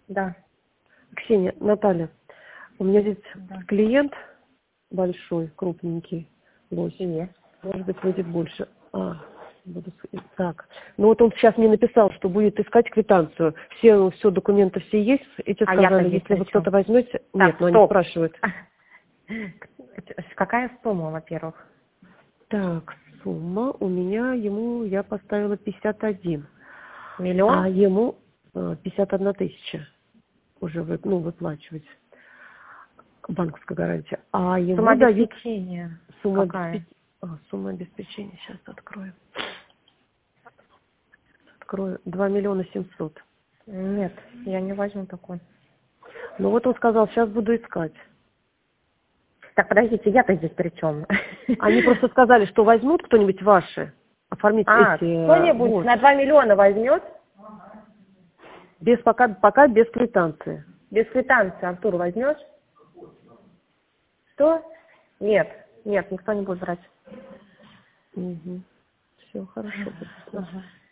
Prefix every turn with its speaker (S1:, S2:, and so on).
S1: Да.
S2: Ксения, Наталья, у меня здесь
S1: Да.
S2: клиент большой, крупненький, лось.
S1: Есть.
S2: Может быть, выйдет больше. Так. Ну вот он сейчас мне написал, что будет искать квитанцию. Все документы все есть. Эти
S1: А я-то
S2: сказали,
S1: здесь
S2: если
S1: при
S2: вы
S1: чем?
S2: кто-то возьмете...
S1: Так,
S2: Нет, но они
S1: стоп.
S2: спрашивают.
S1: Какая сумма, во-первых?
S2: Так, сумма у меня, я поставила 51.
S1: Миллион?
S2: А ему 51 тысяча уже выплачивать. Банковская гарантия. А
S1: Сумма
S2: ему дают
S1: обеспечения.
S2: сумма
S1: Какая?
S2: сумма обеспечения. Сейчас открою. Открою. 2 700 000.
S1: Нет, я не возьму такой.
S2: Ну вот он сказал, сейчас буду искать.
S1: Так, подождите, я-то здесь при чем?
S2: Они просто сказали, что возьмут кто-нибудь ваши, оформить эти...
S1: Кто-нибудь
S2: Вот.
S1: на 2 миллиона возьмет?
S2: Пока без квитанции.
S1: Без квитанции, Артур, возьмешь? Что? Нет, никто не будет брать.
S2: Угу. Все хорошо.
S1: Ага.